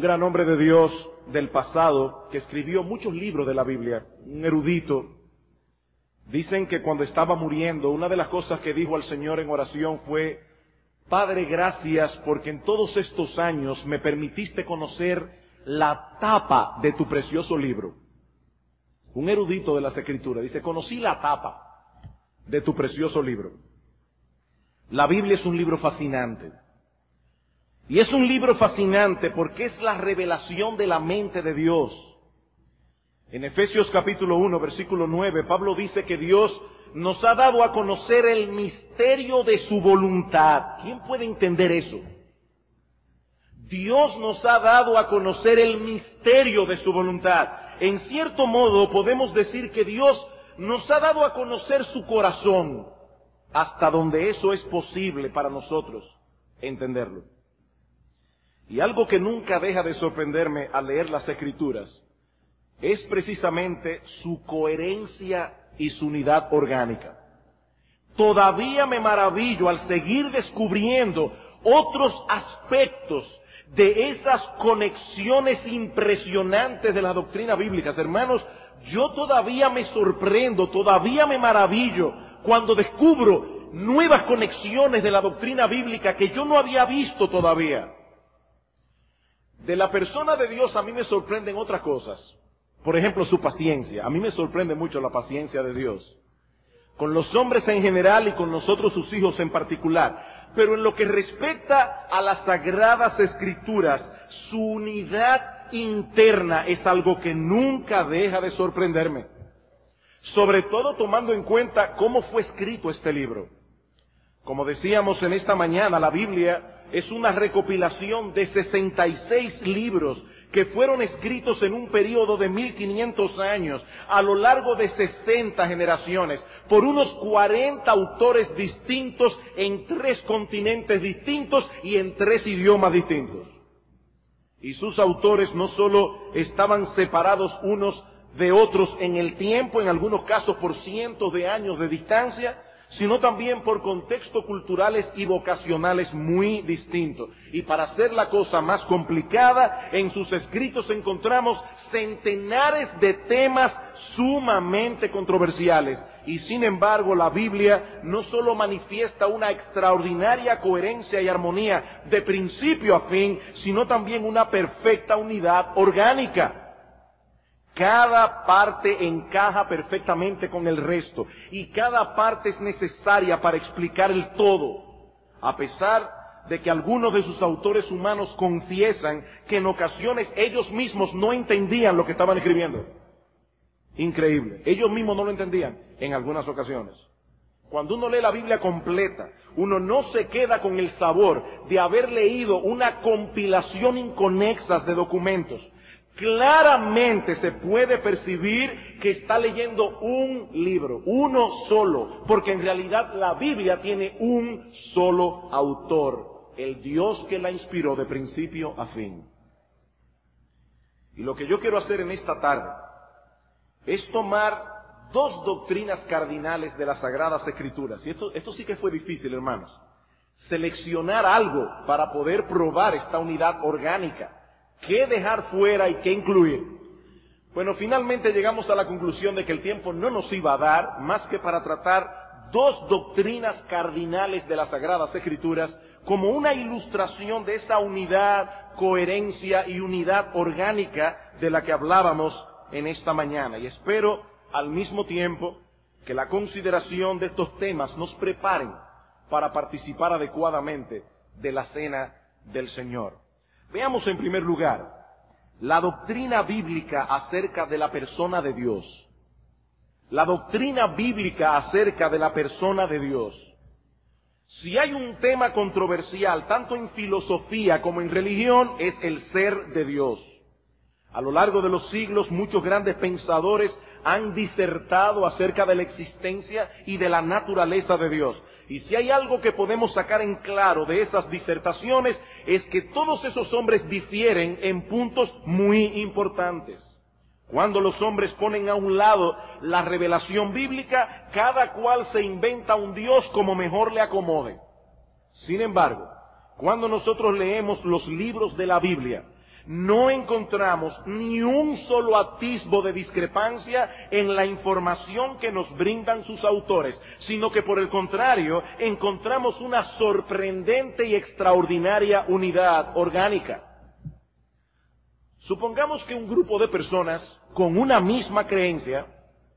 gran hombre de Dios del pasado que escribió muchos libros de la Biblia, un erudito. Dicen que cuando estaba muriendo, una de las cosas que dijo al Señor en oración fue: Padre, gracias porque en todos estos años me permitiste conocer la tapa de tu precioso libro. Un erudito de las Escrituras dice: conocí la tapa de tu precioso libro. La Biblia es un libro fascinante. Y es un libro fascinante porque es la revelación de la mente de Dios. En Efesios capítulo 1, versículo 9, Pablo dice que Dios nos ha dado a conocer el misterio de su voluntad. ¿Quién puede entender eso? Dios nos ha dado a conocer el misterio de su voluntad. En cierto modo podemos decir que Dios nos ha dado a conocer su corazón, hasta donde eso es posible para nosotros entenderlo. Y algo que nunca deja de sorprenderme al leer las Escrituras es precisamente su coherencia y su unidad orgánica. Todavía me maravillo al seguir descubriendo otros aspectos de esas conexiones impresionantes de las doctrinas bíblicas. Hermanos, yo todavía me sorprendo, todavía me maravillo cuando descubro nuevas conexiones de la doctrina bíblica que yo no había visto todavía. De la persona de Dios a mí me sorprenden otras cosas. Por ejemplo, su paciencia. A mí me sorprende mucho la paciencia de Dios. Con los hombres en general y con nosotros sus hijos en particular. Pero en lo que respecta a las Sagradas Escrituras, su unidad interna es algo que nunca deja de sorprenderme. Sobre todo tomando en cuenta cómo fue escrito este libro. Como decíamos en esta mañana, la Biblia es una recopilación de 66 libros que fueron escritos en un periodo de 1500 años, a lo largo de 60 generaciones, por unos 40 autores distintos en 3 continentes distintos y en 3 idiomas distintos. Y sus autores no solo estaban separados unos de otros en el tiempo, en algunos casos por cientos de años de distancia, sino también por contextos culturales y vocacionales muy distintos. Y para hacer la cosa más complicada, en sus escritos encontramos centenares de temas sumamente controversiales. Y sin embargo, la Biblia no solo manifiesta una extraordinaria coherencia y armonía de principio a fin, sino también una perfecta unidad orgánica. Cada parte encaja perfectamente con el resto y cada parte es necesaria para explicar el todo, a pesar de que algunos de sus autores humanos confiesan que en ocasiones ellos mismos no entendían lo que estaban escribiendo. Increíble, ellos mismos no lo entendían en algunas ocasiones. Cuando uno lee la Biblia completa, uno no se queda con el sabor de haber leído una compilación inconexa de documentos. Claramente se puede percibir que está leyendo un libro, uno solo, porque en realidad la Biblia tiene un solo autor, el Dios que la inspiró de principio a fin. Y lo que yo quiero hacer en esta tarde es tomar 2 doctrinas cardinales de las Sagradas Escrituras. Y esto sí que fue difícil, hermanos. Seleccionar algo para poder probar esta unidad orgánica. ¿Qué dejar fuera y qué incluir? Bueno, finalmente llegamos a la conclusión de que el tiempo no nos iba a dar más que para tratar 2 doctrinas cardinales de las Sagradas Escrituras como una ilustración de esa unidad, coherencia y unidad orgánica de la que hablábamos en esta mañana. Y espero al mismo tiempo que la consideración de estos temas nos preparen para participar adecuadamente de la cena del Señor. Veamos en primer lugar la doctrina bíblica acerca de la persona de Dios. La doctrina bíblica acerca de la persona de Dios. Si hay un tema controversial, tanto en filosofía como en religión, es el ser de Dios. A lo largo de los siglos, muchos grandes pensadores han disertado acerca de la existencia y de la naturaleza de Dios. Y si hay algo que podemos sacar en claro de esas disertaciones, es que todos esos hombres difieren en puntos muy importantes. Cuando los hombres ponen a un lado la revelación bíblica, cada cual se inventa un Dios como mejor le acomode. Sin embargo, cuando nosotros leemos los libros de la Biblia, no encontramos ni un solo atisbo de discrepancia en la información que nos brindan sus autores, sino que por el contrario encontramos una sorprendente y extraordinaria unidad orgánica. Supongamos que un grupo de personas con una misma creencia,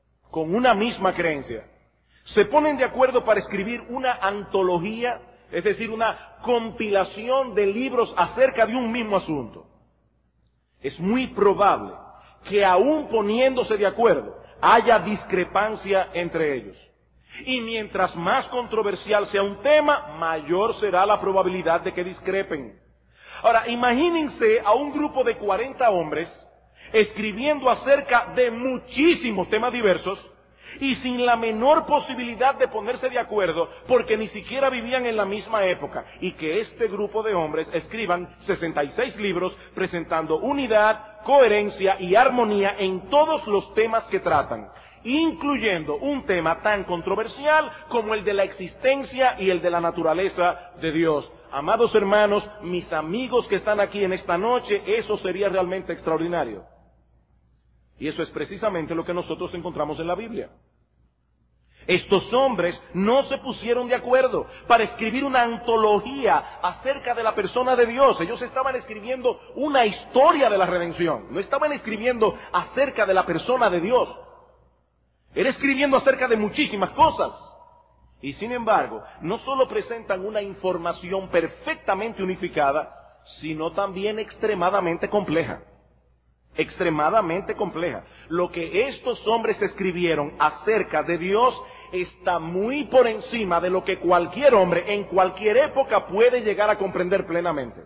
se ponen de acuerdo para escribir una antología, es decir, una compilación de libros acerca de un mismo asunto. Es muy probable que aún poniéndose de acuerdo, haya discrepancia entre ellos. Y mientras más controversial sea un tema, mayor será la probabilidad de que discrepen. Ahora, imagínense a un grupo de 40 hombres escribiendo acerca de muchísimos temas diversos y sin la menor posibilidad de ponerse de acuerdo porque ni siquiera vivían en la misma época, y que este grupo de hombres escriban 66 libros presentando unidad, coherencia y armonía en todos los temas que tratan, incluyendo un tema tan controversial como el de la existencia y el de la naturaleza de Dios. Amados hermanos, mis amigos que están aquí en esta noche, eso sería realmente extraordinario. Y eso es precisamente lo que nosotros encontramos en la Biblia. Estos hombres no se pusieron de acuerdo para escribir una antología acerca de la persona de Dios. Ellos estaban escribiendo una historia de la redención. No estaban escribiendo acerca de la persona de Dios. Era escribiendo acerca de muchísimas cosas. Y sin embargo, no solo presentan una información perfectamente unificada, sino también extremadamente compleja. Extremadamente compleja. Lo que estos hombres escribieron acerca de Dios está muy por encima de lo que cualquier hombre en cualquier época puede llegar a comprender plenamente.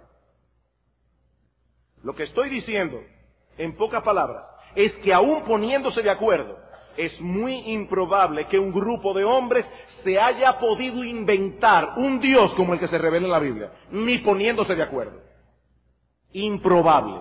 Lo que estoy diciendo, en pocas palabras, es que aún poniéndose de acuerdo, es muy improbable que un grupo de hombres se haya podido inventar un Dios como el que se revela en la Biblia, ni poniéndose de acuerdo. Improbable.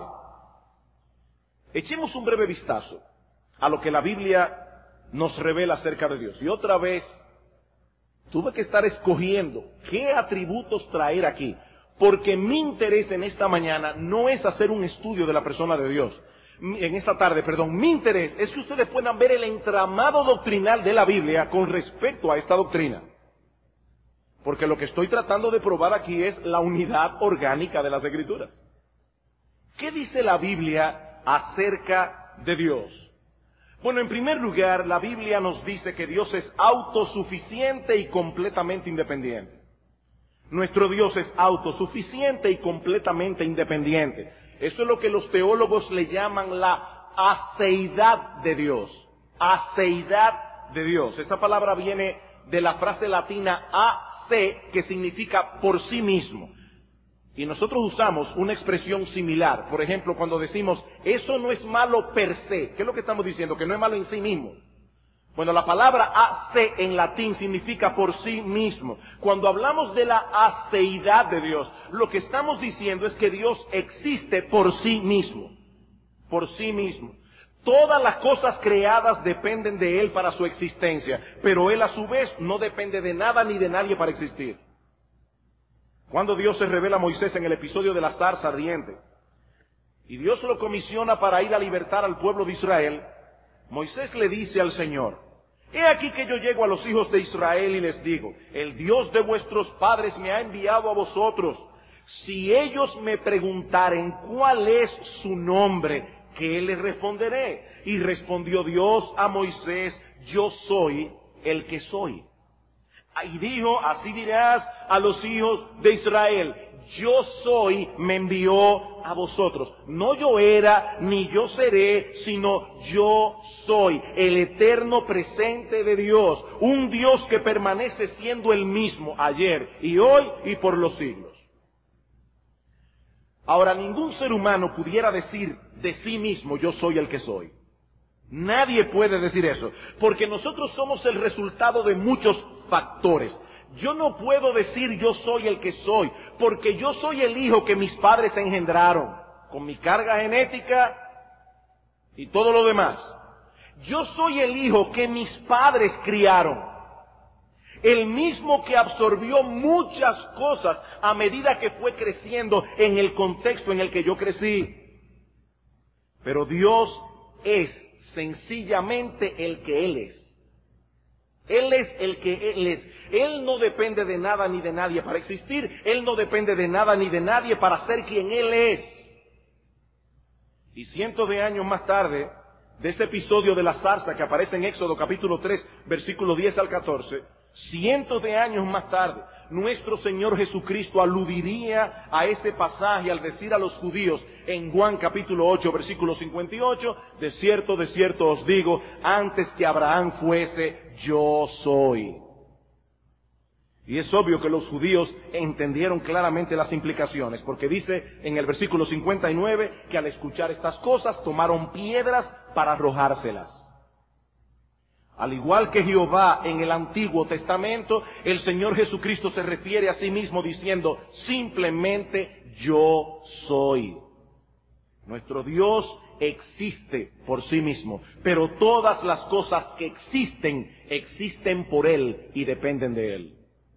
Echemos un breve vistazo a lo que la Biblia nos revela acerca de Dios. Y otra vez, tuve que estar escogiendo qué atributos traer aquí, porque mi interés en esta mañana no es hacer un estudio de la persona de Dios. En esta tarde, mi interés es que ustedes puedan ver el entramado doctrinal de la Biblia con respecto a esta doctrina. Porque lo que estoy tratando de probar aquí es la unidad orgánica de las Escrituras. ¿Qué dice la Biblia acerca de Dios? Bueno, en primer lugar, la Biblia nos dice que Dios es autosuficiente y completamente independiente. Nuestro Dios es autosuficiente y completamente independiente. Eso es lo que los teólogos le llaman la aceidad de Dios. Aceidad de Dios. Esa palabra viene de la frase latina AC, que significa por sí mismo. Y nosotros usamos una expresión similar. Por ejemplo, cuando decimos, eso no es malo per se. ¿Qué es lo que estamos diciendo? Que no es malo en sí mismo. Bueno, la palabra AC en latín significa por sí mismo. Cuando hablamos de la aceidad de Dios, lo que estamos diciendo es que Dios existe por sí mismo. Por sí mismo. Todas las cosas creadas dependen de Él para su existencia, pero Él a su vez no depende de nada ni de nadie para existir. Cuando Dios se revela a Moisés en el episodio de la zarza ardiente, y Dios lo comisiona para ir a libertar al pueblo de Israel, Moisés le dice al Señor, he aquí que yo llego a los hijos de Israel y les digo, el Dios de vuestros padres me ha enviado a vosotros. Si ellos me preguntaren cuál es su nombre, ¿qué les responderé? Y respondió Dios a Moisés, yo soy el que soy. Y dijo, así dirás a los hijos de Israel, yo soy, me envió a vosotros. No yo era, ni yo seré, sino yo soy, el eterno presente de Dios, un Dios que permanece siendo el mismo ayer y hoy y por los siglos. Ahora, ningún ser humano pudiera decir de sí mismo, yo soy el que soy. Nadie puede decir eso, porque nosotros somos el resultado de muchos factores. Yo no puedo decir yo soy el que soy, porque yo soy el hijo que mis padres engendraron, con mi carga genética y todo lo demás. Yo soy el hijo que mis padres criaron, el mismo que absorbió muchas cosas a medida que fue creciendo en el contexto en el que yo crecí. Pero Dios es sencillamente el que Él es. Él es el que Él es. Él no depende de nada ni de nadie para existir. Él no depende de nada ni de nadie para ser quien Él es. Y cientos de años más tarde, de ese episodio de la zarza que aparece en Éxodo capítulo 3, versículo 10 al 14, cientos de años más tarde, nuestro Señor Jesucristo aludiría a ese pasaje al decir a los judíos en Juan capítulo 8, versículo 58, de cierto os digo, antes que Abraham fuese, yo soy. Y es obvio que los judíos entendieron claramente las implicaciones, porque dice en el versículo 59 que al escuchar estas cosas tomaron piedras para arrojárselas. Al igual que Jehová en el Antiguo Testamento, el Señor Jesucristo se refiere a sí mismo diciendo, simplemente yo soy. Nuestro Dios existe por sí mismo, pero todas las cosas que existen por Él y dependen de Él.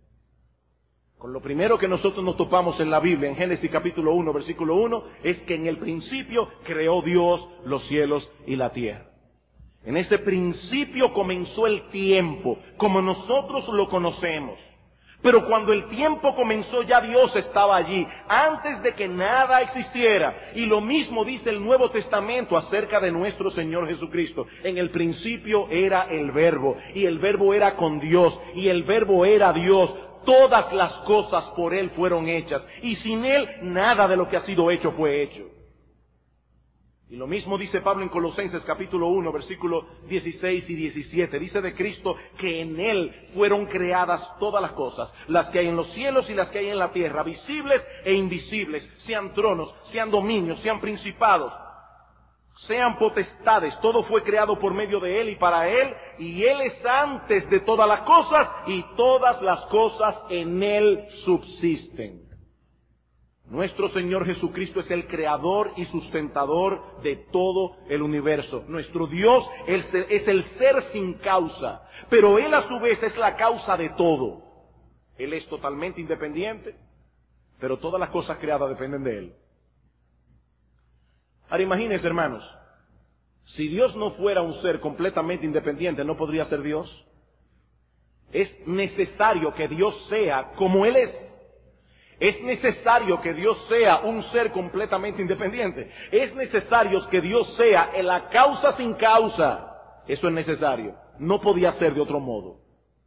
Con lo primero que nosotros nos topamos en la Biblia, en Génesis capítulo 1, versículo 1, es que en el principio creó Dios los cielos y la tierra. En ese principio comenzó el tiempo, como nosotros lo conocemos. Pero cuando el tiempo comenzó ya Dios estaba allí, antes de que nada existiera. Y lo mismo dice el Nuevo Testamento acerca de nuestro Señor Jesucristo. En el principio era el Verbo, y el Verbo era con Dios, y el Verbo era Dios. Todas las cosas por Él fueron hechas, y sin Él nada de lo que ha sido hecho fue hecho. Y lo mismo dice Pablo en Colosenses capítulo 1, versículo 16 y 17. Dice de Cristo que en Él fueron creadas todas las cosas, las que hay en los cielos y las que hay en la tierra, visibles e invisibles, sean tronos, sean dominios, sean principados, sean potestades. Todo fue creado por medio de Él y para Él, y Él es antes de todas las cosas, y todas las cosas en Él subsisten. Nuestro Señor Jesucristo es el creador y sustentador de todo el universo. Nuestro Dios es el ser sin causa, pero Él a su vez es la causa de todo. Él es totalmente independiente, pero todas las cosas creadas dependen de Él. Ahora imagínense, hermanos, si Dios no fuera un ser completamente independiente, ¿no podría ser Dios? Es necesario que Dios sea como Él es. Es necesario que Dios sea un ser completamente independiente. Es necesario que Dios sea la causa sin causa. Eso es necesario. No podía ser de otro modo.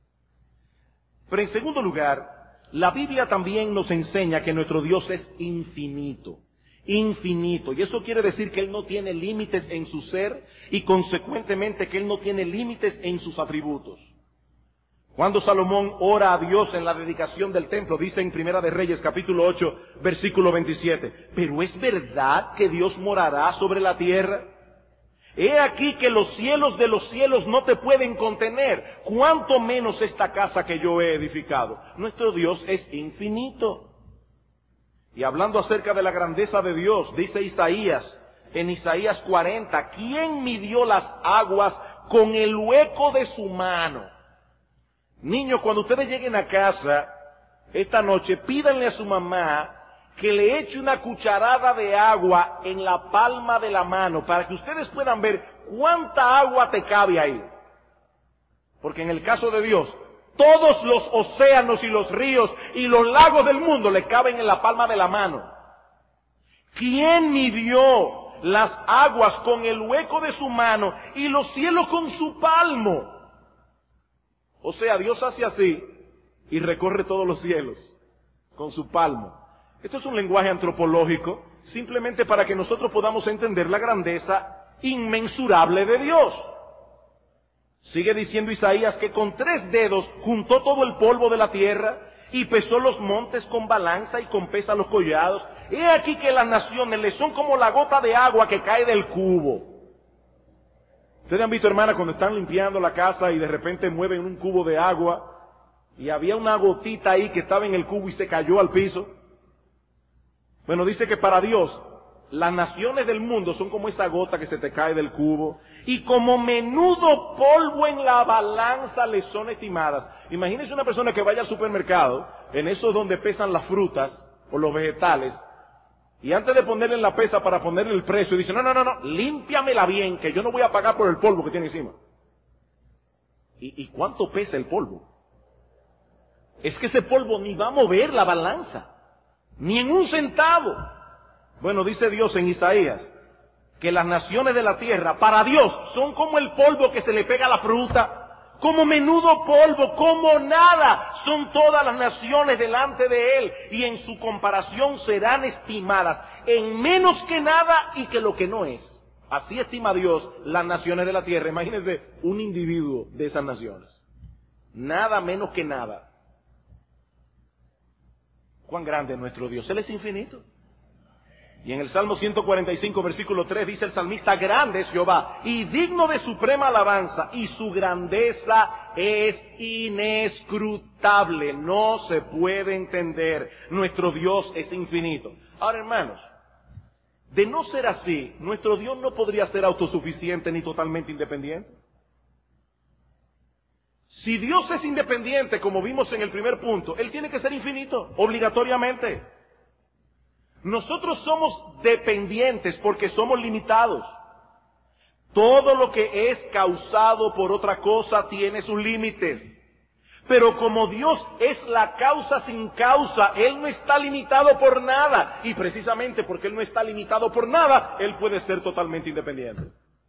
Pero en segundo lugar, la Biblia también nos enseña que nuestro Dios es infinito. Infinito. Y eso quiere decir que Él no tiene límites en su ser y consecuentemente que Él no tiene límites en sus atributos. Cuando Salomón ora a Dios en la dedicación del templo, dice en Primera de Reyes capítulo 8, versículo 27, pero ¿es verdad que Dios morará sobre la tierra? He aquí que los cielos de los cielos no te pueden contener, cuánto menos esta casa que yo he edificado. Nuestro Dios es infinito. Y hablando acerca de la grandeza de Dios, dice Isaías, en Isaías 40, ¿quién midió las aguas con el hueco de su mano? Niños, cuando ustedes lleguen a casa esta noche, pídanle a su mamá que le eche una cucharada de agua en la palma de la mano para que ustedes puedan ver cuánta agua te cabe ahí. Porque en el caso de Dios, todos los océanos y los ríos y los lagos del mundo le caben en la palma de la mano. ¿Quién midió las aguas con el hueco de su mano y los cielos con su palmo? O sea, Dios hace así y recorre todos los cielos con su palmo. Esto es un lenguaje antropológico, simplemente para que nosotros podamos entender la grandeza inmensurable de Dios. Sigue diciendo Isaías que con 3 dedos juntó todo el polvo de la tierra y pesó los montes con balanza y con pesa los collados. He aquí que las naciones le son como la gota de agua que cae del cubo. Ustedes han visto, hermana, cuando están limpiando la casa y de repente mueven un cubo de agua y había una gotita ahí que estaba en el cubo y se cayó al piso. Bueno, dice que para Dios las naciones del mundo son como esa gota que se te cae del cubo y como menudo polvo en la balanza le son estimadas. Imagínense una persona que vaya al supermercado, en esos donde pesan las frutas o los vegetales, Y antes de ponerle en la pesa para ponerle el precio, dice, no, límpiamela bien, que yo no voy a pagar por el polvo que tiene encima. ¿Y cuánto pesa el polvo? Es que ese polvo ni va a mover la balanza, ni en un centavo. Bueno, dice Dios en Isaías, que las naciones de la tierra, para Dios, son como el polvo que se le pega a la fruta, como menudo polvo, como nada, son todas las naciones delante de Él, y en su comparación serán estimadas en menos que nada y que lo que no es. Así estima Dios las naciones de la tierra. Imagínense un individuo de esas naciones. Nada menos que nada. ¿Cuán grande es nuestro Dios? Él es infinito. Y en el Salmo 145, versículo 3, dice el salmista, grande es Jehová y digno de suprema alabanza, y su grandeza es inescrutable, no se puede entender. Nuestro Dios es infinito. Ahora, hermanos, de no ser así, nuestro Dios no podría ser autosuficiente ni totalmente independiente. Si Dios es independiente, como vimos en el primer punto, Él tiene que ser infinito, obligatoriamente. Nosotros somos dependientes porque somos limitados. Todo lo que es causado por otra cosa tiene sus límites. Pero como Dios es la causa sin causa, Él no está limitado por nada. Y precisamente porque Él no está limitado por nada, Él puede ser totalmente independiente.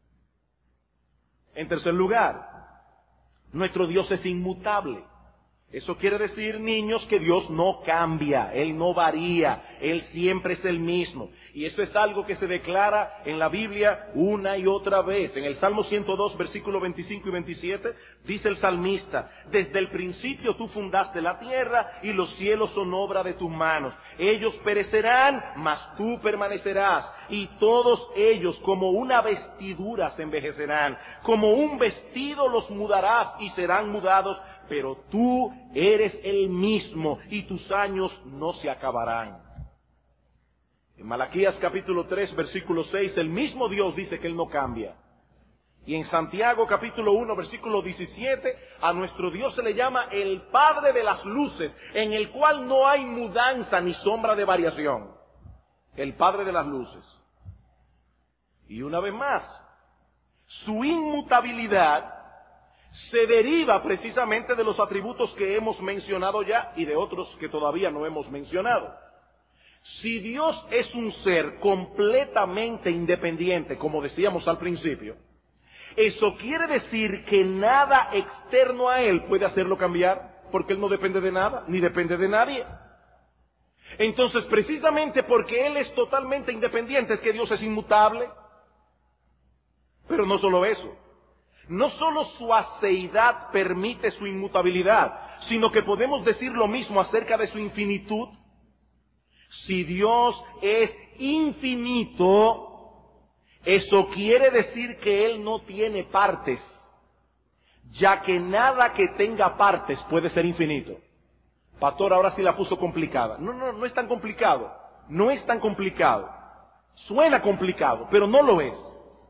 En tercer lugar, nuestro Dios es inmutable. Eso quiere decir, niños, que Dios no cambia, Él no varía, Él siempre es el mismo. Y eso es algo que se declara en la Biblia una y otra vez. En el Salmo 102, versículos 25 y 27, dice el salmista, desde el principio tú fundaste la tierra y los cielos son obra de tus manos. Ellos perecerán, mas tú permanecerás. Y todos ellos como una vestidura se envejecerán. Como un vestido los mudarás y serán mudados. Pero tú eres el mismo y tus años no se acabarán. En Malaquías capítulo 3, versículo 6, el mismo Dios dice que Él no cambia. Y en Santiago capítulo 1, versículo 17, a nuestro Dios se le llama el Padre de las luces, en el cual no hay mudanza ni sombra de variación. El Padre de las luces. Y una vez más, su inmutabilidad se deriva precisamente de los atributos que hemos mencionado ya y de otros que todavía no hemos mencionado. Si Dios es un ser completamente independiente, como decíamos al principio, eso quiere decir que nada externo a Él puede hacerlo cambiar, porque Él no depende de nada, ni depende de nadie. Entonces, precisamente porque Él es totalmente independiente, es que Dios es inmutable. Pero no solo eso. No solo su aceidad permite su inmutabilidad, sino que podemos decir lo mismo acerca de su infinitud. Si Dios es infinito, eso quiere decir que Él no tiene partes, ya que nada que tenga partes puede ser infinito. Pastor, ahora sí la puso complicada. No es tan complicado. No es tan complicado. Suena complicado, pero no lo es.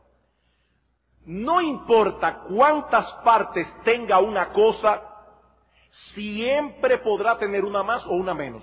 No importa cuántas partes tenga una cosa, siempre podrá tener una más o una menos.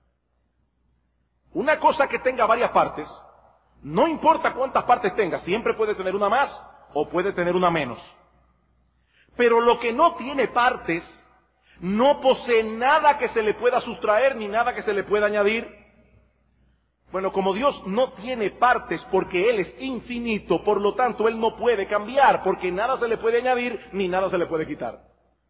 Una cosa que tenga varias partes, no importa cuántas partes tenga, siempre puede tener una más o puede tener una menos. Pero lo que no tiene partes, no posee nada que se le pueda sustraer ni nada que se le pueda añadir. Bueno, como Dios no tiene partes porque Él es infinito, por lo tanto Él no puede cambiar, porque nada se le puede añadir ni nada se le puede quitar.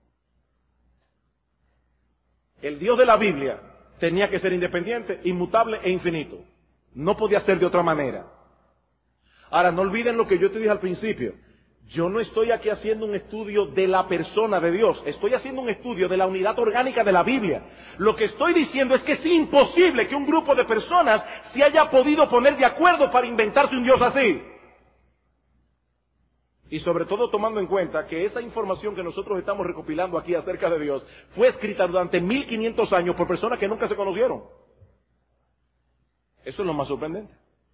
El Dios de la Biblia tenía que ser independiente, inmutable e infinito. No podía ser de otra manera. Ahora, no olviden lo que yo te dije al principio. Yo no estoy aquí haciendo un estudio de la persona de Dios, estoy haciendo un estudio de la unidad orgánica de la Biblia. Lo que estoy diciendo es que es imposible que un grupo de personas se haya podido poner de acuerdo para inventarse un Dios así. Y sobre todo tomando en cuenta que esa información que nosotros estamos recopilando aquí acerca de Dios fue escrita durante 1500 años por personas que nunca se conocieron. Eso es lo más sorprendente.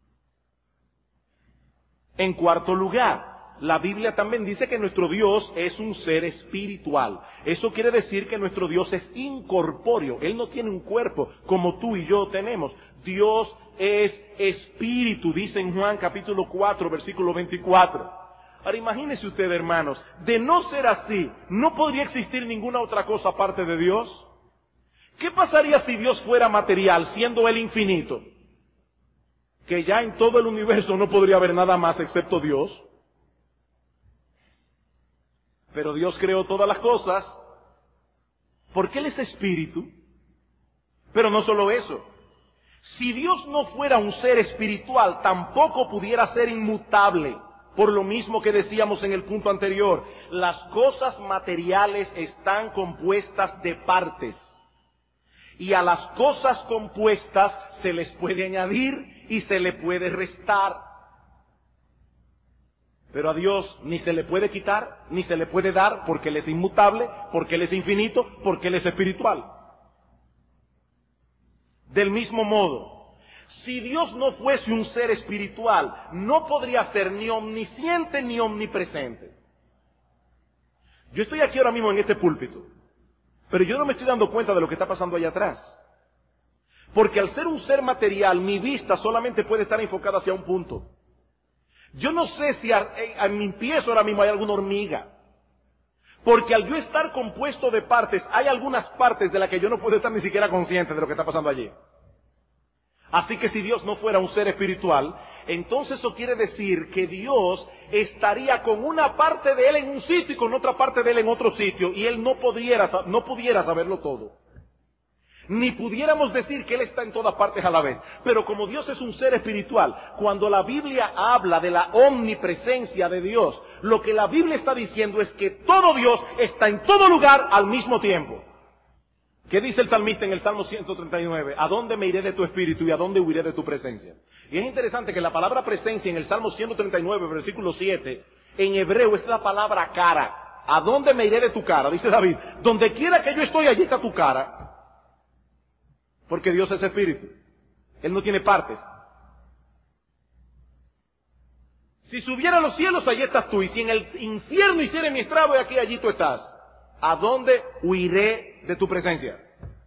En cuarto lugar, la Biblia también dice que nuestro Dios es un ser espiritual. Eso quiere decir que nuestro Dios es incorpóreo. Él no tiene un cuerpo como tú y yo tenemos. Dios es espíritu, dice en Juan capítulo 4, versículo 24. Ahora imagínense ustedes, hermanos, de no ser así, ¿no podría existir ninguna otra cosa aparte de Dios? ¿Qué pasaría si Dios fuera material, siendo Él infinito? Que ya en todo el universo no podría haber nada más excepto Dios. Pero Dios creó todas las cosas, porque Él es espíritu. Pero no solo eso. Si Dios no fuera un ser espiritual, tampoco pudiera ser inmutable. Por lo mismo que decíamos en el punto anterior, las cosas materiales están compuestas de partes. Y a las cosas compuestas se les puede añadir y se le puede restar. Pero a Dios ni se le puede quitar, ni se le puede dar, porque Él es inmutable, porque Él es infinito, porque Él es espiritual. Del mismo modo, si Dios no fuese un ser espiritual, no podría ser ni omnisciente ni omnipresente. Yo estoy aquí ahora mismo en este púlpito, pero yo no me estoy dando cuenta de lo que está pasando allá atrás. Porque al ser un ser material, mi vista solamente puede estar enfocada hacia un punto. Yo no sé si a mi pie ahora mismo hay alguna hormiga. Porque al yo estar compuesto de partes, hay algunas partes de las que yo no puedo estar ni siquiera consciente de lo que está pasando allí. Así que si Dios no fuera un ser espiritual, entonces eso quiere decir que Dios estaría con una parte de Él en un sitio y con otra parte de Él en otro sitio, y Él no pudiera saberlo todo. Ni pudiéramos decir que Él está en todas partes a la vez. Pero como Dios es un ser espiritual, cuando la Biblia habla de la omnipresencia de Dios, lo que la Biblia está diciendo es que todo Dios está en todo lugar al mismo tiempo. ¿Qué dice el salmista en el Salmo 139? ¿A dónde me iré de tu espíritu y a dónde huiré de tu presencia? Y es interesante que la palabra presencia en el Salmo 139, versículo 7, en hebreo es la palabra cara. ¿A dónde me iré de tu cara? Dice David, donde quiera que yo estoy, allí está tu cara. Porque Dios es espíritu. Él no tiene partes. Si subiera a los cielos, allí estás tú. Y si en el infierno hiciera mi estrado, de aquí, allí tú estás. ¿A dónde huiré de tu presencia?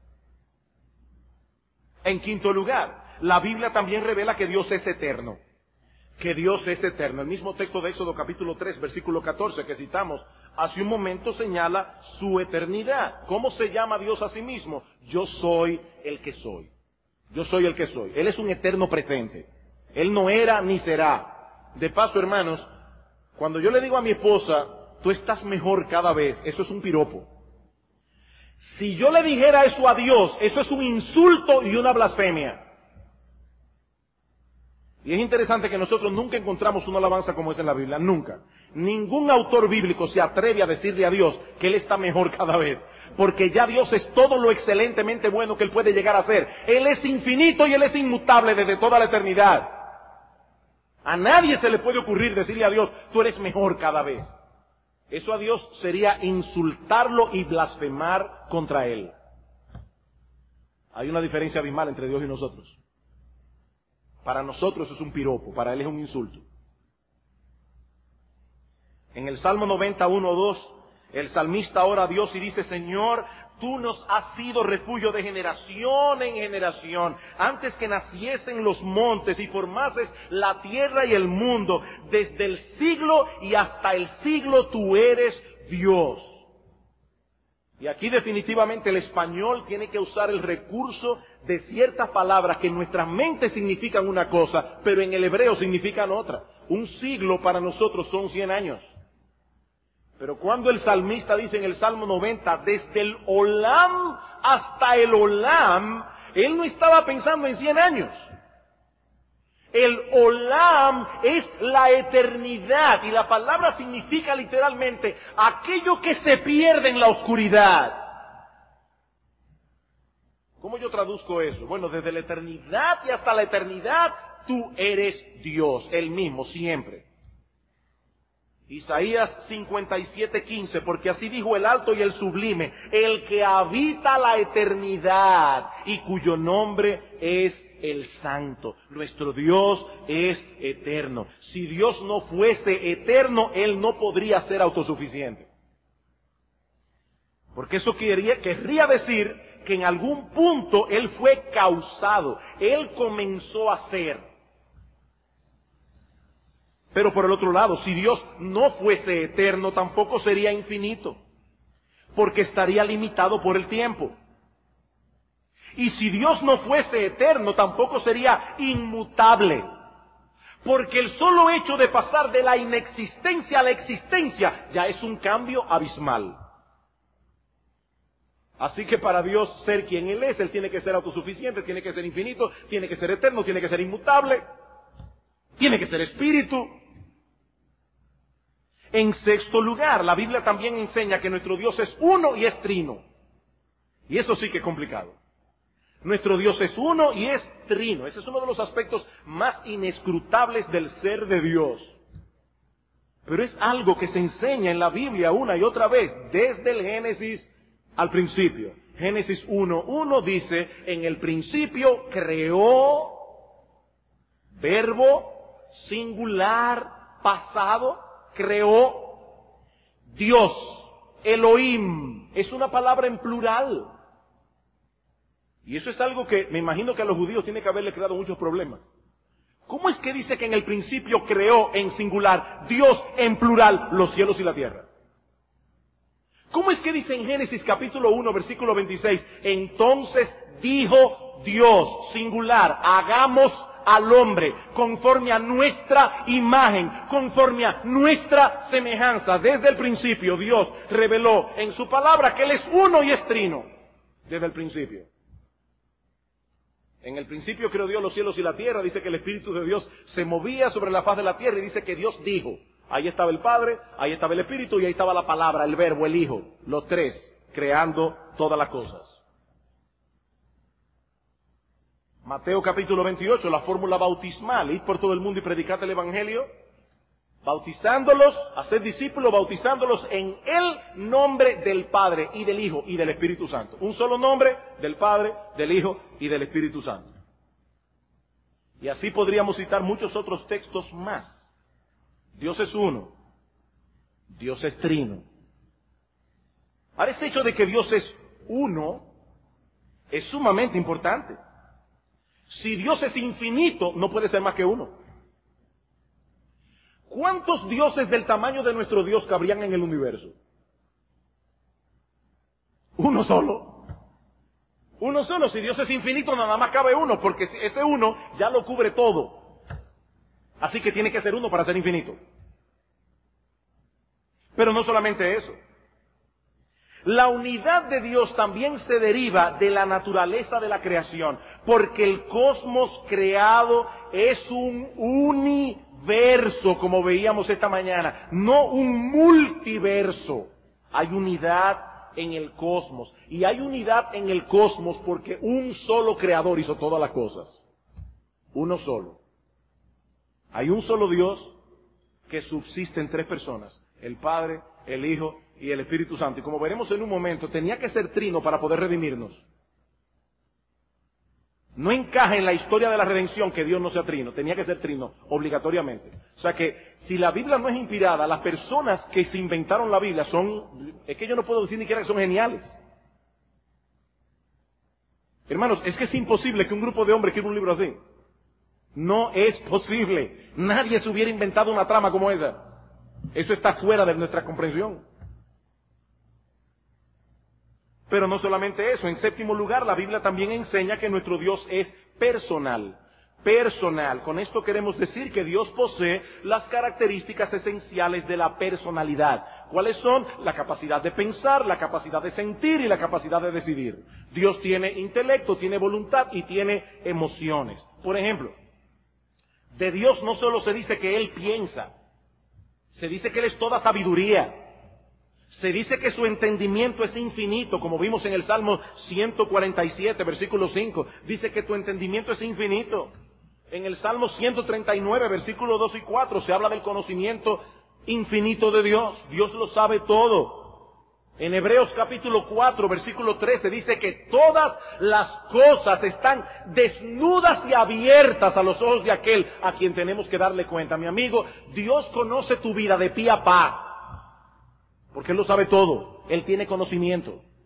En quinto lugar, la Biblia también revela que Dios es eterno. Que Dios es eterno. El mismo texto de Éxodo capítulo 3, versículo 14 que citamos hace un momento señala su eternidad. ¿Cómo se llama Dios a sí mismo? Yo soy el que soy. Yo soy el que soy. Él es un eterno presente. Él no era ni será. De paso, hermanos, cuando yo le digo a mi esposa, tú estás mejor cada vez, eso es un piropo. Si yo le dijera eso a Dios, eso es un insulto y una blasfemia. Y es interesante que nosotros nunca encontramos una alabanza como esa en la Biblia, nunca. Ningún autor bíblico se atreve a decirle a Dios que Él está mejor cada vez. Porque ya Dios es todo lo excelentemente bueno que Él puede llegar a ser. Él es infinito y Él es inmutable desde toda la eternidad. A nadie se le puede ocurrir decirle a Dios, tú eres mejor cada vez. Eso a Dios sería insultarlo y blasfemar contra Él. Hay una diferencia abismal entre Dios y nosotros. Para nosotros es un piropo, para Él es un insulto. En el Salmo 91:2, el salmista ora a Dios y dice, Señor, tú nos has sido refugio de generación en generación. Antes que naciesen los montes y formases la tierra y el mundo, desde el siglo y hasta el siglo tú eres Dios. Y aquí definitivamente el español tiene que usar el recurso de ciertas palabras que en nuestras mentes significan una cosa, pero en el hebreo significan otra. Un siglo para nosotros son 100 años. Pero cuando el salmista dice en el Salmo 90, desde el Olam hasta el Olam, él no estaba pensando en 100 años. El Olam es la eternidad y la palabra significa literalmente aquello que se pierde en la oscuridad. ¿Cómo yo traduzco eso? Bueno, desde la eternidad y hasta la eternidad tú eres Dios, el mismo, siempre. Isaías 57:15, porque así dijo el alto y el sublime, el que habita la eternidad y cuyo nombre es el Santo. Nuestro Dios es eterno. Si Dios no fuese eterno, Él no podría ser autosuficiente. Porque eso querría decir que en algún punto Él fue causado, Él comenzó a ser. Pero por el otro lado, si Dios no fuese eterno, tampoco sería infinito, porque estaría limitado por el tiempo. Y si Dios no fuese eterno, tampoco sería inmutable, porque el solo hecho de pasar de la inexistencia a la existencia ya es un cambio abismal. Así que para Dios ser quien Él es, Él tiene que ser autosuficiente, tiene que ser infinito, tiene que ser eterno, tiene que ser inmutable, tiene que ser espíritu. En sexto lugar, la Biblia también enseña que nuestro Dios es uno y es trino. Y eso sí que es complicado. Nuestro Dios es uno y es trino. Ese es uno de los aspectos más inescrutables del ser de Dios. Pero es algo que se enseña en la Biblia una y otra vez, desde el Génesis al principio. Génesis 1:1 dice, en el principio creó, verbo singular, pasado, creó Dios. Elohim es una palabra en plural. Y eso es algo que me imagino que a los judíos tiene que haberle creado muchos problemas. ¿Cómo es que dice que en el principio creó en singular Dios en plural los cielos y la tierra? ¿Cómo es que dice en Génesis capítulo 1 versículo 26, entonces dijo Dios, singular, hagamos al hombre conforme a nuestra imagen, conforme a nuestra semejanza? Desde el principio Dios reveló en su palabra que Él es uno y es trino. Desde el principio. En el principio creó Dios los cielos y la tierra, dice que el Espíritu de Dios se movía sobre la faz de la tierra y dice que Dios dijo. Ahí estaba el Padre, ahí estaba el Espíritu y ahí estaba la palabra, el Verbo, el Hijo, los tres, creando todas las cosas. Mateo capítulo 28, la fórmula bautismal, id por todo el mundo y predicad el Evangelio, bautizándolos, haced discípulos, bautizándolos en el nombre del Padre y del Hijo y del Espíritu Santo. Un solo nombre del Padre, del Hijo y del Espíritu Santo. Y así podríamos citar muchos otros textos más. Dios es uno, Dios es trino. Ahora, este hecho de que Dios es uno es sumamente importante. Si Dios es infinito, no puede ser más que uno. ¿Cuántos dioses del tamaño de nuestro Dios cabrían en el universo? Uno solo. Uno solo. Si Dios es infinito, nada más cabe uno, porque ese uno ya lo cubre todo. Así que tiene que ser uno para ser infinito. Pero no solamente eso. La unidad de Dios también se deriva de la naturaleza de la creación, porque el cosmos creado es un universo, como veíamos esta mañana, no un multiverso. Hay unidad en el cosmos, y hay unidad en el cosmos porque un solo creador hizo todas las cosas. Uno solo. Hay un solo Dios que subsiste en tres personas, el Padre, el Hijo y el Espíritu Santo. Y como veremos en un momento, tenía que ser trino para poder redimirnos. No encaja en la historia de la redención que Dios no sea trino, tenía que ser trino, obligatoriamente. O sea que, si la Biblia no es inspirada, las personas que se inventaron la Biblia es que yo no puedo decir ni siquiera que son geniales. Hermanos, es que es imposible que un grupo de hombres escriba un libro así. No es posible. Nadie se hubiera inventado una trama como esa. Eso está fuera de nuestra comprensión. Pero no solamente eso, en séptimo lugar, la Biblia también enseña que nuestro Dios es personal. Personal. Con esto queremos decir que Dios posee las características esenciales de la personalidad. ¿Cuáles son? La capacidad de pensar, la capacidad de sentir y la capacidad de decidir. Dios tiene intelecto, tiene voluntad y tiene emociones. Por ejemplo, de Dios no solo se dice que Él piensa, se dice que Él es toda sabiduría. Se dice que su entendimiento es infinito, como vimos en el Salmo 147, versículo 5. Dice que tu entendimiento es infinito. En el Salmo 139, versículos 2 y 4, se habla del conocimiento infinito de Dios. Dios lo sabe todo. En Hebreos capítulo 4, versículo 13, dice que todas las cosas están desnudas y abiertas a los ojos de aquel a quien tenemos que darle cuenta. Mi amigo, Dios conoce tu vida de pie a pa. Porque Él lo sabe todo. Él tiene conocimiento.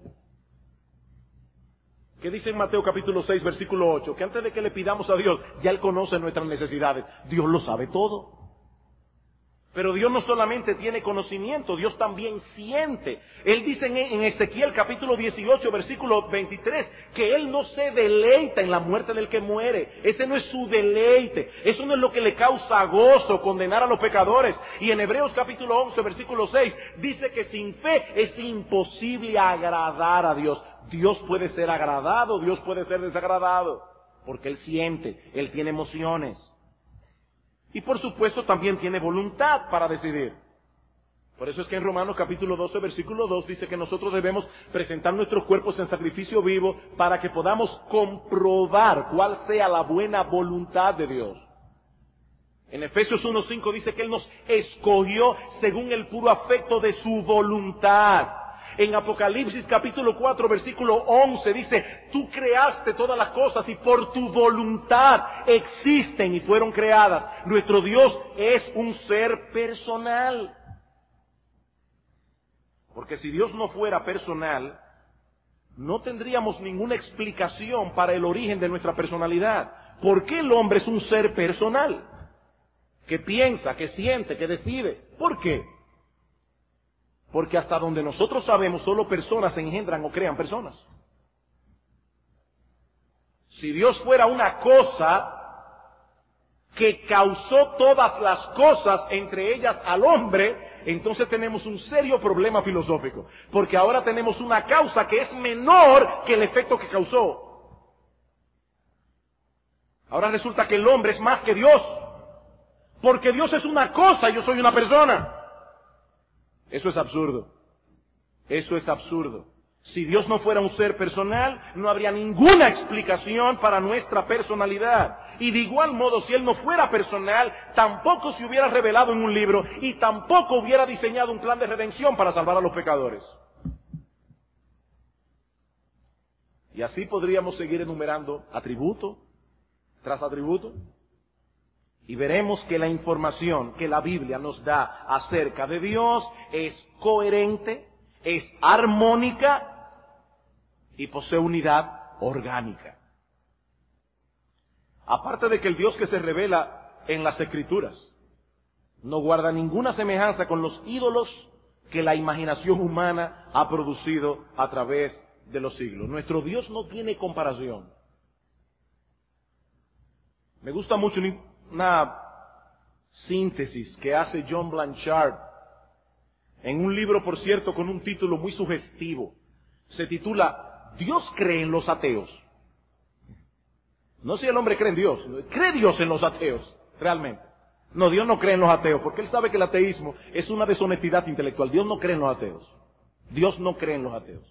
¿Qué dice en Mateo capítulo 6, versículo 8? Que antes de que le pidamos a Dios, ya Él conoce nuestras necesidades. Dios lo sabe todo. Pero Dios no solamente tiene conocimiento, Dios también siente. Él dice en Ezequiel capítulo 18, versículo 23, que Él no se deleita en la muerte del que muere. Ese no es su deleite. Eso no es lo que le causa gozo, condenar a los pecadores. Y en Hebreos capítulo 11, versículo 6, dice que sin fe es imposible agradar a Dios. Dios puede ser agradado, Dios puede ser desagradado, porque Él siente, Él tiene emociones. Y por supuesto también tiene voluntad para decidir. Por eso es que en Romanos capítulo 12, versículo 2 dice que nosotros debemos presentar nuestros cuerpos en sacrificio vivo para que podamos comprobar cuál sea la buena voluntad de Dios. En Efesios 1:5 dice que Él nos escogió según el puro afecto de su voluntad. En Apocalipsis capítulo 4 versículo 11 dice, tú creaste todas las cosas y por tu voluntad existen y fueron creadas. Nuestro Dios es un ser personal. Porque si Dios no fuera personal, no tendríamos ninguna explicación para el origen de nuestra personalidad. ¿Por qué el hombre es un ser personal? Que piensa, que siente, que decide. ¿Por qué? Porque hasta donde nosotros sabemos, solo personas engendran o crean personas. Si Dios fuera una cosa que causó todas las cosas, entre ellas al hombre, entonces tenemos un serio problema filosófico. Porque ahora tenemos una causa que es menor que el efecto que causó. Ahora resulta que el hombre es más que Dios. Porque Dios es una cosa y yo soy una persona. Eso es absurdo. Eso es absurdo. Si Dios no fuera un ser personal, no habría ninguna explicación para nuestra personalidad. Y de igual modo, si Él no fuera personal, tampoco se hubiera revelado en un libro y tampoco hubiera diseñado un plan de redención para salvar a los pecadores. Y así podríamos seguir enumerando atributo tras atributo. Y veremos que la información que la Biblia nos da acerca de Dios es coherente, es armónica y posee unidad orgánica. Aparte de que el Dios que se revela en las Escrituras no guarda ninguna semejanza con los ídolos que la imaginación humana ha producido a través de los siglos. Nuestro Dios no tiene comparación. Me gusta mucho una síntesis que hace John Blanchard en un libro, por cierto, con un título muy sugestivo. Se titula ¿Dios cree en los ateos? No si el hombre cree en Dios, ¿cree Dios en los ateos? Realmente. No, Dios no cree en los ateos, porque Él sabe que el ateísmo es una deshonestidad intelectual. Dios no cree en los ateos. Dios no cree en los ateos.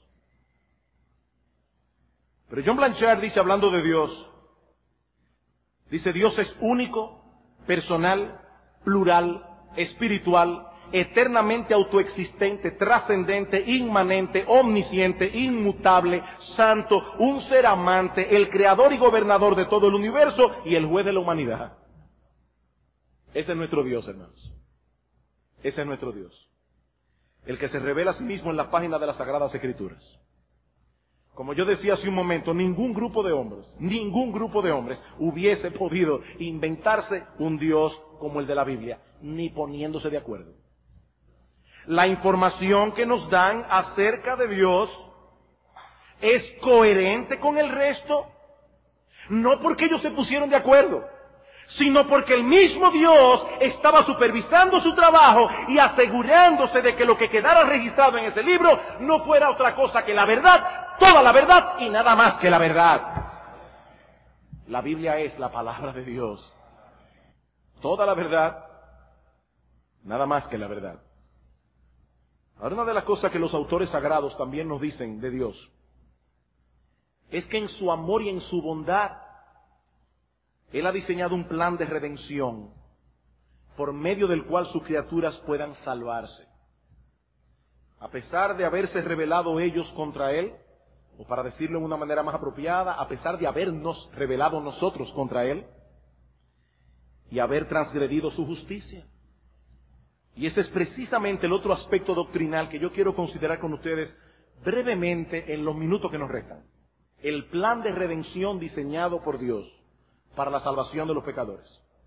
Pero John Blanchard dice, hablando de Dios, dice, Dios es único, personal, plural, espiritual, eternamente autoexistente, trascendente, inmanente, omnisciente, inmutable, santo, un ser amante, el creador y gobernador de todo el universo y el juez de la humanidad. Ese es nuestro Dios, hermanos. Ese es nuestro Dios. El que se revela a sí mismo en la página de las Sagradas Escrituras. Como yo decía hace un momento, ningún grupo de hombres hubiese podido inventarse un Dios como el de la Biblia, ni poniéndose de acuerdo. La información que nos dan acerca de Dios es coherente con el resto, no porque ellos se pusieron de acuerdo, sino porque el mismo Dios estaba supervisando su trabajo y asegurándose de que lo que quedara registrado en ese libro no fuera otra cosa que la verdad, toda la verdad y nada más que la verdad. La Biblia es la palabra de Dios. Toda la verdad, nada más que la verdad. Ahora, una de las cosas que los autores sagrados también nos dicen de Dios es que en su amor y en su bondad Él ha diseñado un plan de redención por medio del cual sus criaturas puedan salvarse. A pesar de haberse rebelado ellos contra Él, o para decirlo de una manera más apropiada, a pesar de habernos rebelado nosotros contra Él y haber transgredido su justicia. Y ese es precisamente el otro aspecto doctrinal que yo quiero considerar con ustedes brevemente en los minutos que nos restan. el plan de redención diseñado por Dios para la salvación de los pecadores.